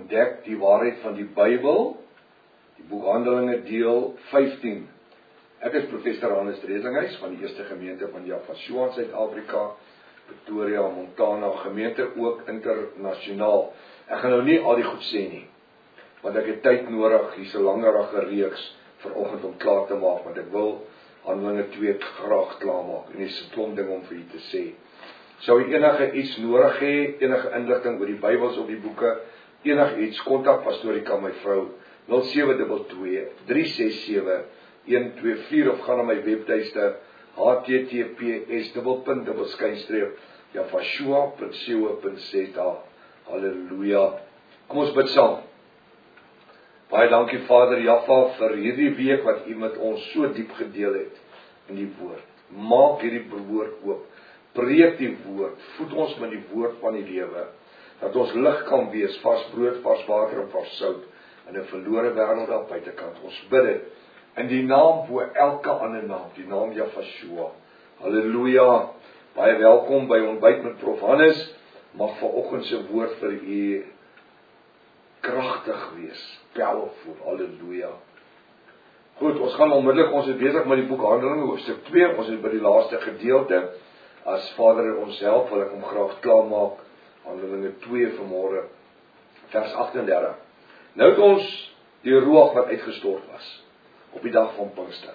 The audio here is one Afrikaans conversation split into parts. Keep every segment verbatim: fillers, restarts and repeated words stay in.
ontdek die waarheid van die Bybel, die boek Handelinge deel vyftien. Ek is professor Hannes Dresinghuis van die Eerste Gemeente van Javashua in Suid-Afrika, Pretoria, Montana, gemeente ook internasionaal. Ek gaan nou nie al die goed sê nie, want ek het tyd nodig, hier's 'n langerige reeks vanoggend om klaar te maak, want ek wil Handelinge twee graag klaar maak, en dis 'n klomp ding om vir u te sê. Sou u enige iets nodig hê, enige inligting oor die Bybels of die boeke, enige iets, kontak Pastorika, my vrou, nul sewe twee twee, drie ses sewe, een twee vier, of gaan na my webtuiste, h t t p s dubbelpunt dubbel skynstreep javashua punt co punt za. Halleluja. Kom ons bid saam. Baie dankie Vader Jaffa vir hierdie week wat u met ons so diep gedeel het in die woord. Maak hierdie woord oop. Preek die woord. Voed ons met die woord van die lewe. Dat ons lig kan wees, vars brood, vars water en vars sout in 'n verlore wêreld daar buitekant. Ons bid dit in die naam bo elke ander naam, die naam Javashua. Halleluja. Baie welkom by ontbyt met Prof Hannes. Mag vanoggend se woord vir u kragtig wees, powerful. Halleluja. Goed, ons gaan onmiddellik, ons is besig met die boek Handelinge, hoofstuk twee, ons is by die laaste gedeelte. As Vader ons help, wil ek hom graag klaarmaak. Handelinge twee vanmôre, vers agt en dertig. Nou het ons die Ruach wat uitgestort was op die dag van Pinkster.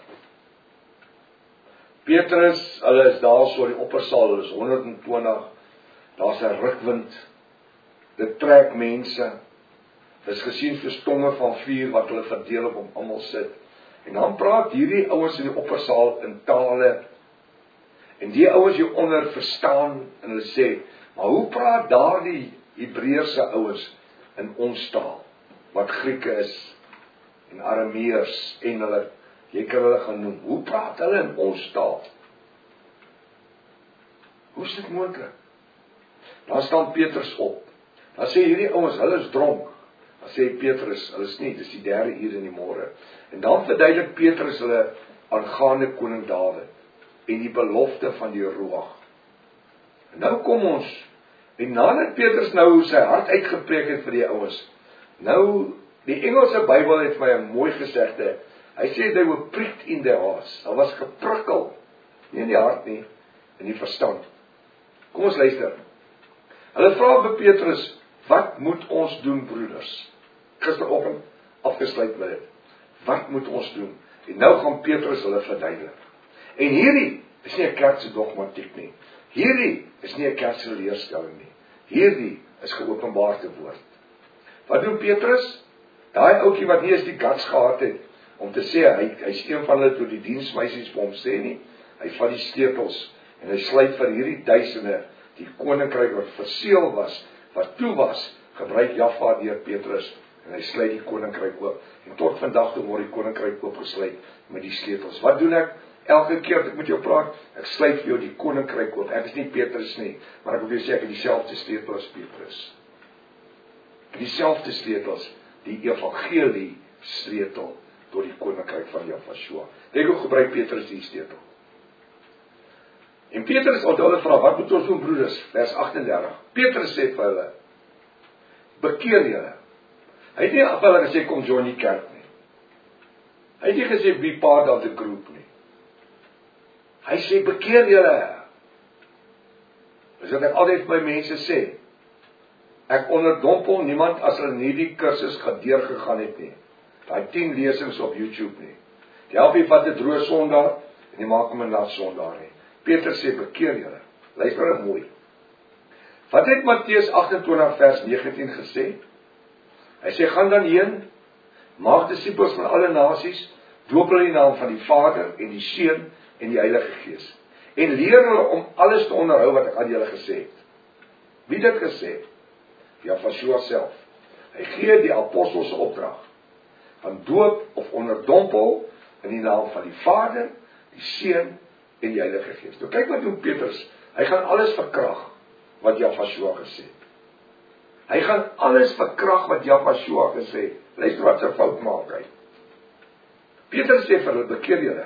Petrus, hulle is daar so in die oppersaal, hulle is honderd en twintig, daar's 'n rukwind, dit trek mense, is gesien vir stonge van vuur wat hulle verdeel op om almal sit, en dan praat hierdie ouens in die oppersaal in tale, en die ouens hieronder verstaan, en hulle sê, maar hoe praat daardie Hebreëse ouens in ons taal, wat Grieke is, en Arameërs, en hulle, jy kan hulle gaan noem, hoe praat hulle in ons taal? Hoe is dit moontlik? Dan staan Petrus op, dan sê hierdie ouens, hulle is dronk, dan sê Petrus, hulle is nie, dis die derde uur in die môre, en dan verduidelik Petrus hulle aangaande koning Dawid, en die belofte van die Ruach. En nou kom ons, en nadat Petrus nou sy hart uitgepreek het vir die ouens, nou, die Engelse Bybel het my 'n mooi gesegde, hy sê, they were pricked in their hearts, hulle was geprikkel, nie in die hart nie, in die verstand. Kom ons luister, hulle vra vir Petrus, wat moet ons doen, broeders? Gisteroggend afgesluit met dit, wat moet ons doen? En nou gaan Petrus hulle verduidelik. En hierdie is nie 'n kerkse dogmatiek nie, hierdie is nie 'n kerkse leerstelling nie, hierdie is geopenbaarde woord. Wat doen Petrus? Daai ouetjie wat nie eens die guts gehad het om te sê, hy, hy is een van hulle toe die diensmeisies vir hom sê nie, hy vat die sleutels en hy sluit vir hierdie duisende die koninkryk wat verseël was, wat toe was, gebruik Jaffa deur Petrus en hy sluit die koninkryk oop. En tot vandag toe word die koninkryk oopgesluit met die sleutels. Wat doen ek? Elke keer as ek met jou praat, ek sluit vir jou die koninkryk oop. Ek is nie Petrus nie, maar ek wil jou sê ek het dieselfde sleutel as Petrus. Dieselfde sleutels, die evangelie sleutel tot die koninkryk van Javashua. Kyk hoe gebruik Petrus die sleutel. En Petrus het hulle vra, wat moet ons doen, broeders? Vers agt en dertig. Petrus sê vir hulle, bekeer julle. Hy het nie af hulle gesê, kom join die kerk nie. Hy het nie gesê, be part of the group nie. Hy sê, bekeer julle. Dis wat ek altyd my mense sê. Ek onderdompel niemand as hulle nie die kursus gedeurgegaan het nie. Daai tien lesings op YouTube nie. Die help nie vat 'n droë Sondag en die maak hom 'n nat Sondag nie. Petrus sê, bekeer julle. Luister nou mooi. Wat het Matteus agt en twintig vers negentien gesê? Hy sê, gaan dan heen, maak disippels van alle nasies, doop hulle in die naam van die Vader en die Seun en die Heilige Gees. En leer hulle om alles te onderhou wat ek aan julle gesê het. Wie het dit gesê? Javashua self. Hy gee die apostels se opdrag van doop of onderdompel in die naam van die Vader, die Seun en die Heilige Gees. Nou kyk wat doen Petrus. Hy gaan alles verkrag wat Javashua gesê het. Hy gaan alles verkrag wat Javashua gesê het. Luister wat sy fout maak hy. Petrus sê vir hulle, bekeer julle.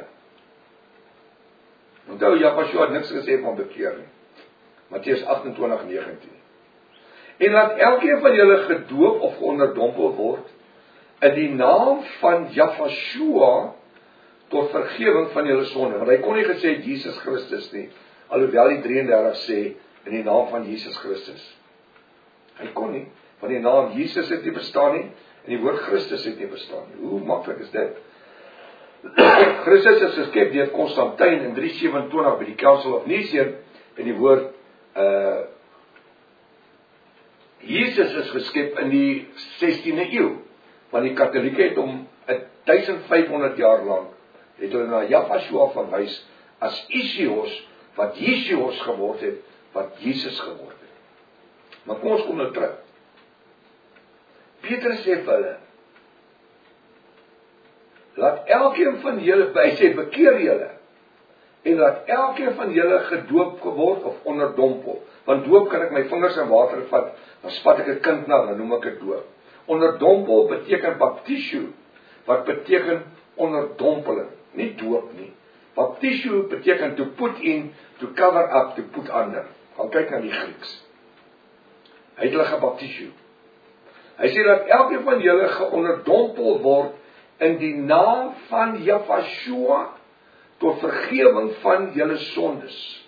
Onthou, Javashua het niks gesê van bekeer nie. Matteus agt en twintig negentien. En laat elkeen van julle gedoop of geonderdompel word in die naam van Jahweh tot vergewing van julle sonde. Want hy kon nie gesê Jesus Christus nie, alhoewel die drieëndertig sê in die naam van Jesus Christus. Hy kon nie, want die naam Jesus het nie bestaan nie, en die woord Christus het nie bestaan nie. Hoe maklik is dit? Christus is geskep deur Konstantyn in drie sewenentwintig by die Council of Nicene, en die woord uh, Jesus is geskep in die sestiende eeu, want die Katolieke het om duisendvyfhonderd jaar lank, het hulle na Jahweh verwys as Isios, wat Yesios geword het, wat Jesus geword het. Maar kom ons kom nou terug. Petrus sê vir hulle, laat elkeen van julle, hy sê, bekeer julle, en laat elkeen van julle gedoop geword of onderdompel. Want doop kan ek my vingers in water vat, dan spat ek 'n kind na, dan noem ek dit doop. Onderdompel beteken baptisio, wat beteken onderdompeling, nie doop nie. Baptisio beteken to put in, to cover up, to put under. Gaan kyk na die Grieks. Hy het hulle gebaptisio. Hy sê dat elkeen van julle geonderdompel word in die naam van Jahweh tot vergewing van julle sondes.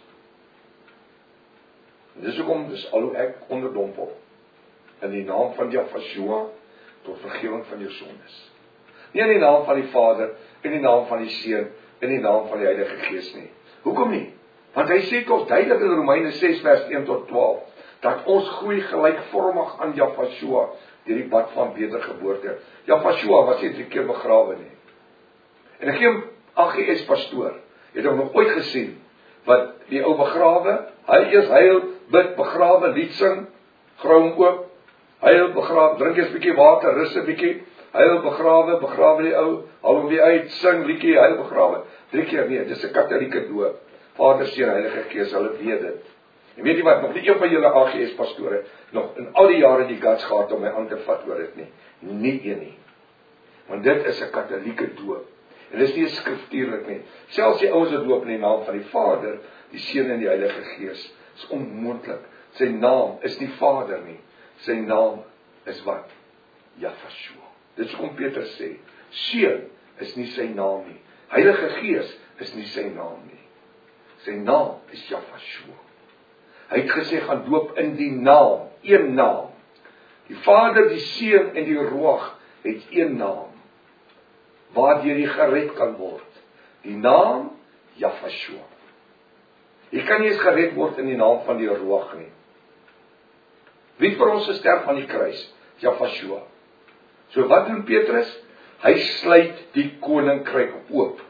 En dis hoekom dis al hoe ek onderdompel. In die naam van Jahweh tot vergewing van jou sondes. Nie in die naam van die Vader, in die naam van die Seun, in die naam van die Heilige Gees nie. Hoekom nie? Want hy sê toch duidelik in Romeine ses vers een tot twaalf, dat ons groei gelykvormig aan Jahweh deur die bad van wedergeboorte. Jahweh was nie drie keer begrawe nie. En ek gee A G S pastoor, het hom nog ooit gesien, wat die ou begrawe, hy eers huil, bid, begrawe, lied sing, grou oop, huil, begrawe, drink eers bietjie water, rus 'n bietjie, huil, begrawe, begrawe die ou, haal hom weer uit, sing, liedjie, huil, begrawe, drie keer nie, dis 'n Katolieke doop, Vader, Seun, Heilige Gees, hulle weet dit. En weet jy wat, nog nie een van julle A G S pastore, nog in al die jare die guts gehad om my aan te vat oor dit nie, nie een nie, want dit is 'n Katolieke doop, en dit is nie skriftuurlik nie, selfs die ouens wat doop in die naam van die Vader, die Seun en die Heilige Gees, is onmoontlik, sy naam is nie Vader nie, sy naam is wat? Jahweh. Dit kom Petrus sê, Seun is nie sy naam nie, Heilige Gees is nie sy naam nie, sy naam is Jahweh. Hy het gesê, gaan doop in die naam, een naam. Die Vader, die Seun en die Ruach het een naam, waardeur jy gered kan word. Die naam, Jahweh. Jy kan nie eens gered word in die naam van die Ruach nie. Wie vir ons gesterf aan die kruis? Jahweh. So wat doen Petrus? Hy sluit die koninkryk oop.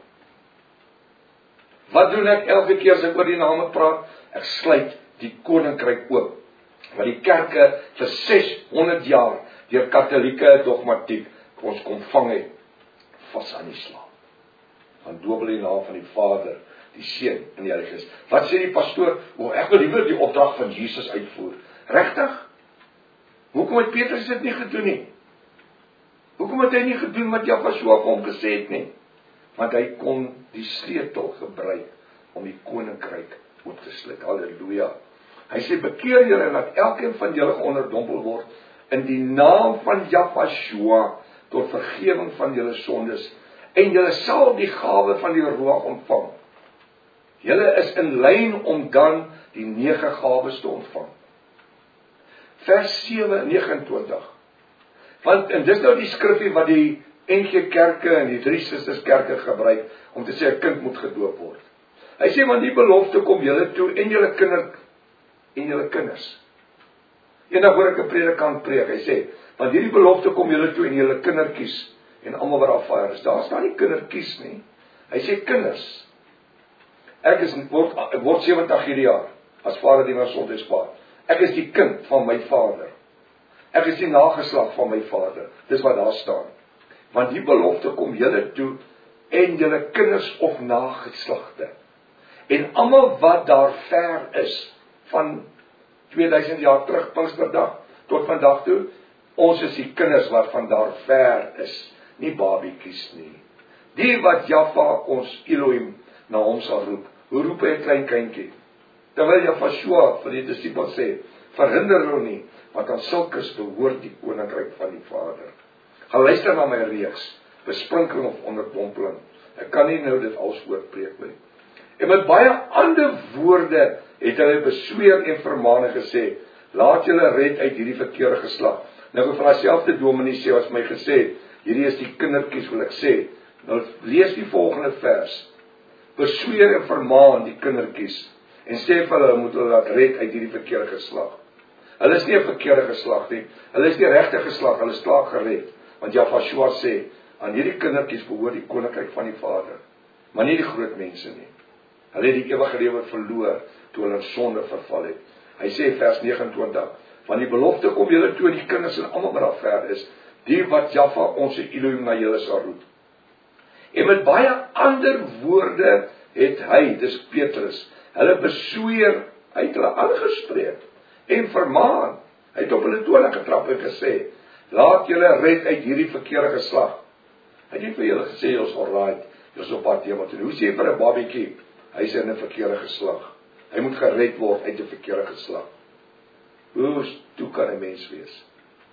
Wat doen ek elke keer as ek oor die name praat? Ek sluit die koninkryk oop. Wat die kerke vir seshonderd jaar deur Katolieke dogmatiek ons kom vang het, vas aan die slaap. Van doop in die naam van die Vader, die Seun en die Heilige Gees. Wat sê die pastoor? O, ek wil liewer die opdrag van Jesus uitvoer. Regtig? Hoekom het Petrus dit nie gedoen nie? Hoekom het hy nie gedoen wat Jahweh vir hom gesê het nie? Want hy kon die sleutel gebruik om die koninkryk oop te sluit. Halleluja. Hy sê, bekeer julle en laat elkeen van julle geonderdompel word in die naam van Jahweh tot vergewing van julle sondes, en julle sal die gawe van die Ruach ontvang. Julle is in lyn om dan die nege gawes te ontvang. Vers sewe negenentwintig. Want, en dis nou die skrifgie wat die N G Kerke en die drie susters kerke gebruik, om te sê, 'n kind moet gedoop word. Hy sê, want die belofte kom julle toe, en julle kinder, en julle kinders. Eendag hoor ek 'n predikant preek, hy sê, want hierdie belofte kom julle toe, en julle kindertjies, en almal wat daar vaar is. Daar staan nie kindertjies nie. Hy sê, kinders. Ek is, word, word sewentig hierdie jaar, as vader die gesondheidspaar. Ek is die kind van my vader. Ek is die nageslag van my vader. Dis wat daar staan. Want die belofte kom julle toe, en julle kinders of nageslagte. En almal wat daar ver is, van tweeduisend jaar terug, Pinksterdag, tot vandag toe, ons is die kinders wat van daar ver is, nie babiekies nie. Die wat Jahweh, ons Elohim, na hom sal roep. Hoe roep hy 'n klein kindjie? Terwyl Jahweh vir die disippels sê, verhinder hulle nie, want aan sulkes behoort die koninkryk van die Vader. Gaan luister na my reeks, besprinkeling of onderdompeling. Ek kan nie nou dit als oorpreek nie. En met baie ander woorde het hulle besweer en vermaan gesê, laat julle red uit hierdie verkeerde geslag. Nou van dieselfde dominee sê as my gesê, hierdie is die kindertjies wil ek sê. Nou lees die volgende vers. Besweer en vermaan die kindertjies en sê vir hulle moet hulle laat red uit hierdie verkeerde geslag. Hulle is nie 'n verkeerde geslag nie. Hulle is die regte geslag, hulle is klaar gered. Want Jafashua sê, aan hierdie kindertjies behoort die koninkryk van die Vader, maar nie die groot mense nie. Hulle het die ewige lewe verloor toe hulle in sonde verval het. Hy sê vers nege en twintig, van die belofte kom julle toe en die kinders en almal wat daar ver is, die wat Jaffa ons Elohim na julle sal roep. En met baie ander woorde het hy, dis Petrus, hulle besweer, hy het hulle aangespreek en vermaan. Hy het op hulle tone getrap en gesê, laat julle red uit hierdie verkeerde geslag. Hy het nie vir julle gesê, jy's alright, jy's op pad hemel toe. Hoe sê jy vir 'n babietjie, hy's in 'n verkeerde geslag. Hy moet gered word uit 'n verkeerde geslag. Hoe toe kan 'n mens wees?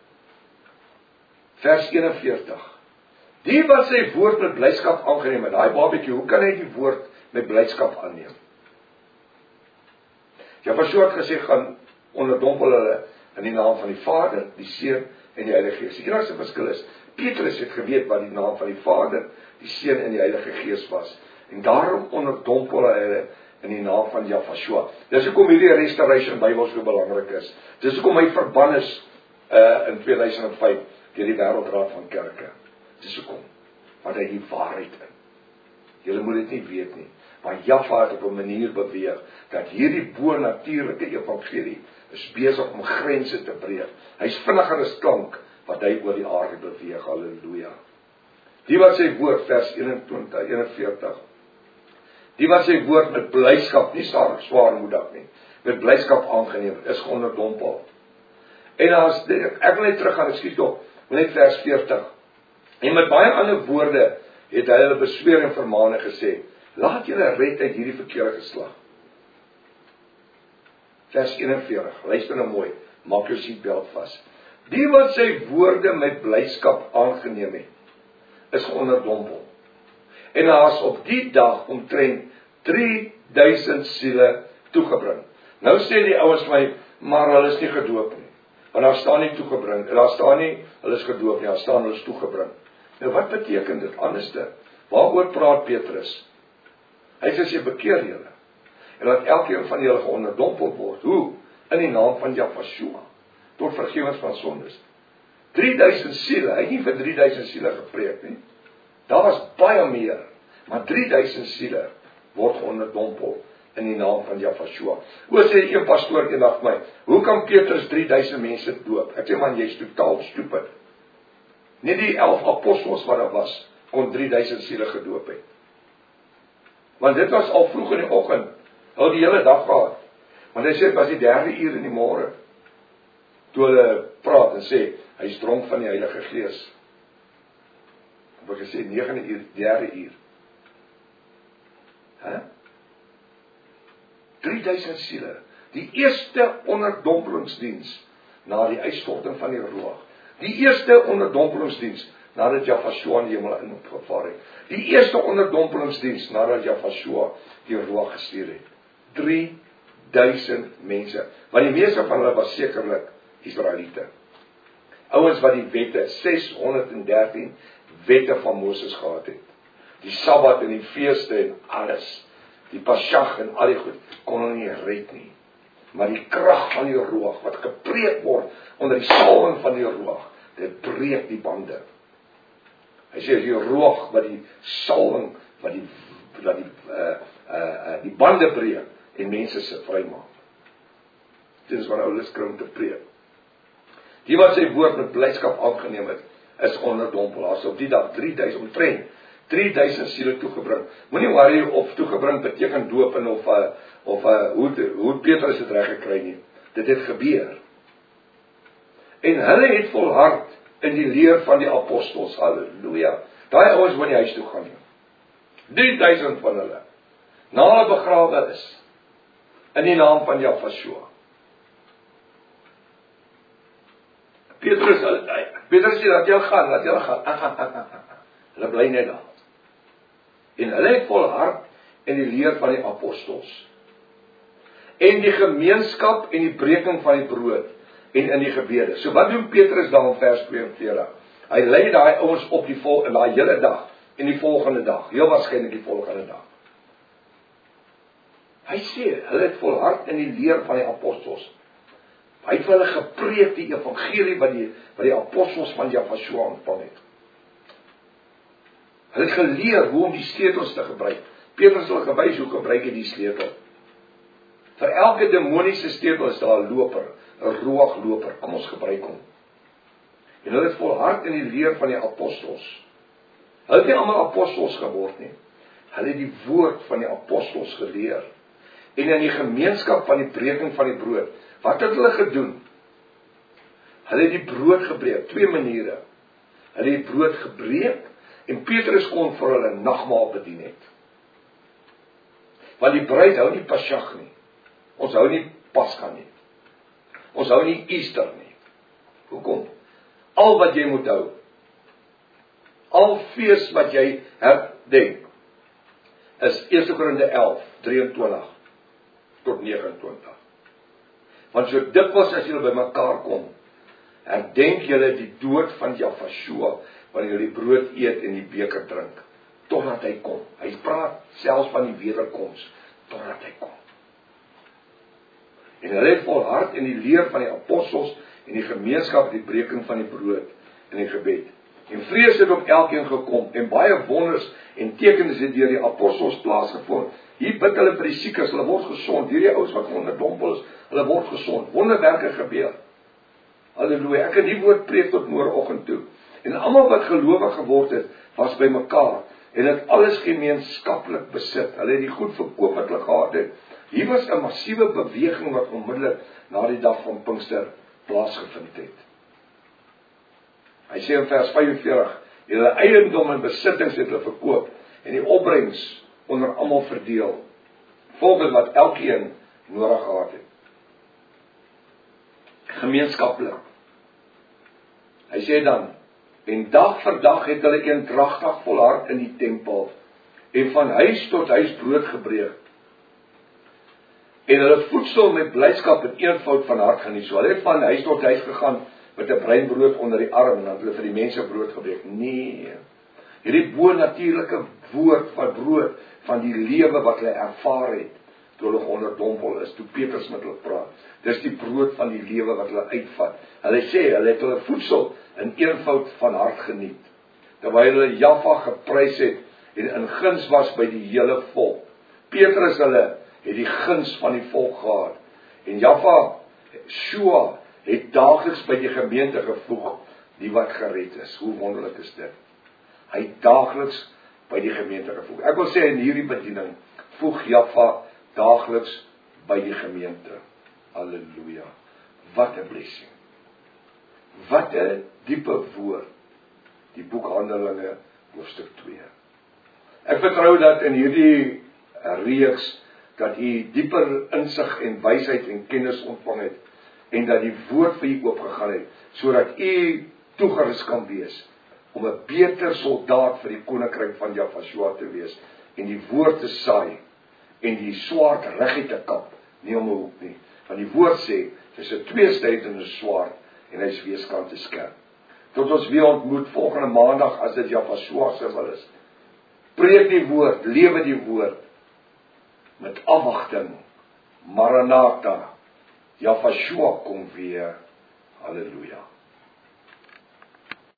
Vers eenenveertig. Die wat sy woord met blydskap aangeneem het, daai babietjie, hoe kan hy die woord met blydskap aanneem? Jafashua het gesê, gaan onderdompel hulle in die naam van die Vader, die Seun en die Heilige Gees. Die enigste verskil is, Petrus het geweet wat die naam van die Vader, die Seun en die Heilige Gees was. En daarom onderdompel hulle in die naam van Jafashua. Dis hoekom hierdie Restoration Bybel so belangrik is. Dis hoekom hy verban is uh, in twee duisend vyf deur die Wêreldraad van Kerke. Dis hoekom, want hy die waarheid in. Julle moet dit nie weet nie, maar Jaffa het op 'n manier beweeg dat hierdie bo-natuurlike evangelie is besig om grense te breek. Hy's vinniger as klank wat hy oor die aarde beweeg. Halleluja. Die wat sy woord, vers eenentwintig, eenenveertig. Die wat sy woord met blydskap, nie swaarmoedig nie, met blydskap aangeneem, is onderdompel. En as ek wil net teruggaan, ek skiet op, net vers veertig. En met baie ander woorde het hy hulle besweer en vermaane gesê, laat julle red uit hierdie verkeerde geslag. Vers eenenveertig, luister nou mooi, maak jou seatbelt vas. Die wat sy woorde met blydskap aangeneem het, is onderdompel. En daar is op die dag omtrent drie duisend siele toegebring. Nou sê die ouens my, maar hulle is nie gedoop nie. Want daar staan nie toegebring, daar staan nie, hulle is gedoop nie, daar staan hulle is toegebring. Nou wat beteken dit anderste? Waaroor praat Petrus? Hy sê, bekeer julle. En laat elkeen van julle geonderdompel word. Hoe? In die naam van Jafashua. Tot vergifnis van sondes. drie duisend siele, hy het nie vir drie duisend siele gepreek nie. Daar was baie meer. Maar drie duisend siele word geonderdompel in die naam van Jafashua. Hoe sê een pastoor eendag my, hoe kan Petrus drie duisend mense doop? Ek sê man, jy's totaal stupid. Net die elf apostels wat daar was, kon drie duisend siele gedoop het. Want dit was al vroeg in die oggend, al die hele dag gehad. Want hy sê, het was die derde uur in die môre, toe hulle praat en sê, hy is dronk van die Heilige Gees. Of ek gesê, negende uur, derde uur. Huh? drie duisend siele, die eerste onderdompelingsdiens, na die uitstorting van die Ruach. Die eerste onderdompelingsdiens, nadat Jafashua in die hemel ingevaar het. Die eerste onderdompelingsdiens, nadat Jafashua die Ruach gestuur het. drie duisend mense. Want die meeste van hulle was sekerlik Israeliete. Ouens wat die wette, ses honderd en dertien wette van Moses gehad het. Die Sabbat en die feeste en alles. Die Pasjag en al die goed, kon hulle nie red nie. Maar die krag van die Ruach, wat gepreek word onder die salwing van die Ruach, dit breek die bande. Hy sê, die Ruach, wat die salwing, wat die, wat die, uh, uh, uh, die bande breek, en mense se vry maak. Dit is wat oude skrim te preek. Die wat sy woord met blydskap aangeneem het, is onderdompel. As op die dag drie duisend, omtrent, drie duisend siele toegebring. Moenie worry of toegebring beteken doop en of, uh, of uh, hoe, hoe Petrus het reg gekry nie. Dit het gebeur. En hulle het volhard in die leer van die apostels. Halleluja. Daai ouens wat in die huis toe gaan nie. drie duisend van hulle. Na hulle begrawe is. In die naam van Jafashua. Petrus, Petrus sê, laat julle gaan, laat julle gaan. Hulle bly net daar. En hulle het volhard in die leer van die apostels. En die gemeenskap en die breking van die brood en in die gebede. So wat doen Petrus dan in vers tweeënveertig? Hy lei daai ouens op die vol in daai hele dag en die volgende dag, heel waarskynlik die volgende dag. Hy sê, hulle het volhard in die leer van die apostels. Hy het vir hulle gepreek die evangelie wat die, wat die apostels van Jahshua ontvang het. Hulle het geleer hoe om die sleutels te gebruik. Petrus het gewys hoe gebruik hy die sleutel. Vir elke demoniese sleutel is daar 'n loper, 'n roogloper, kom ons gebruik hom. En hulle het volhard in die leer van die apostels. Hulle het nie almal apostels geword nie. Hulle het die woord van die apostels geleer. En in die gemeenskap van die breking van die brood. Wat het hulle gedoen? Hulle het die brood gebreek, twee maniere. Hulle het die brood gebreek en Petrus kon vir hulle nagmaal bedien het. Want die bruid hou nie Pasjag nie. Ons hou nie Pasga nie. Ons hou nie Easter nie. Hoekom? Al wat jy moet hou, al fees wat jy herdenk, is eerste Korinte elf, drieëntwintig tot negenentwintig. Want so dikwels as julle by mekaar kom, herdenk julle die dood van Jahshua, wanneer julle die brood eet en die beker drink, totdat hy kom. Hy praat selfs van die wederkoms, totdat hy kom. En hulle het volhard in die leer van die apostels en die gemeenskap, die breking van die brood en die gebed. En vrees het op elkeen gekom, en baie wonders en tekens het deur die apostels plaasgevind. Hier bid hulle vir die siekes, hulle word gesond. Hierdie ouens wat onderdompel is, hulle word gesond. Wonderwerke gebeur. Halleluja. Ek kan die woord preek tot môreoggend toe. En almal wat gelowig geword het, was by mekaar en het alles gemeenskaplik besit. Hulle het die goed verkoop wat hulle gehad het. Hier was 'n massiewe beweging wat onmiddellik na die dag van Pinkster plaasgevind het. Hy sê in vers vyfenveertig, hulle eiendom en besittings het hulle verkoop en die opbrengs onder almal verdeel, volgens wat elkeen nodig gehad het. Gemeenskaplik. Hy sê dan, en dag vir dag het hulle eendragtig volhard in die tempel, en van huis tot huis brood gebreek, en hulle voedsel met blydskap en eenvoud van hart geniet. So hulle het van huis tot huis gegaan, met 'n breinbrood onder die arm, en dan het hulle vir die mense brood gebreek. Nee, hierdie bo-natuurlike woord van brood, van die lewe wat hulle ervaar het, toe hulle onderdompel is, toe Petrus met hulle praat. Dis die brood van die lewe wat hulle uitvat. Hulle sê, hulle het hulle voedsel in eenvoud van hart geniet, terwyl hulle Jahwe geprys het, en in guns was by die hele volk. Petrus hulle het die guns van die volk gehad, en Jahwe, Shua, het daagliks by die gemeente gevoeg, die wat gered is. Hoe wonderlik is dit? Hy het daagliks by die gemeente gevoeg. Ek wil sê, in hierdie bediening, voeg Jahwe daagliks by die gemeente. Halleluja. Wat 'n blessing. Wat 'n diepe woord. Die boek Handelinge, hoofstuk twee. Ek vertrou dat in hierdie reeks, dat u dieper insig en wysheid en kennis ontvang het, en dat die woord vir u oopgegaan het, sodat u toegerus kan wees, om 'n beter soldaat vir die koninkryk van Jahshua te wees, en die woord te saai, en die swaard reguit te kap, nie om 'n hoek nie. Want die woord sê, dis 'n tweesnydende swaard, en hy is weerskante skerp. Tot ons weer ontmoet volgende maandag, as dit Jahshua se wil is. Preek die woord, lewe die woord, met afwagting. Maranatha, Jahshua kom weer. Halleluja.